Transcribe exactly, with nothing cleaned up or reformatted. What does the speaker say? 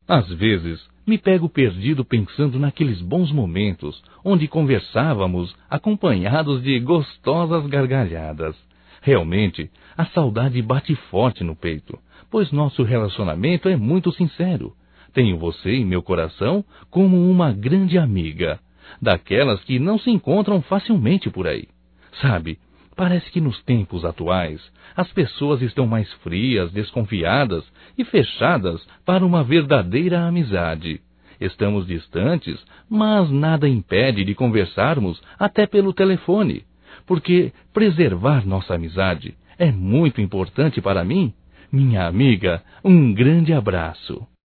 Às vezes, me pego perdido pensando naqueles bons momentos onde conversávamos acompanhados de gostosas gargalhadas. Realmente, a saudade bate forte no peito, pois nosso relacionamento é muito sincero. Tenho você em meu coração como uma grande amiga, daquelas que não se encontram facilmente por aí. Sabe, parece que nos tempos atuais as pessoas estão mais frias, desconfiadas e fechadas para uma verdadeira amizade. Estamos distantes, mas nada impede de conversarmos até pelo telefone, porque preservar nossa amizade é muito importante para mim. Minha amiga, um grande abraço.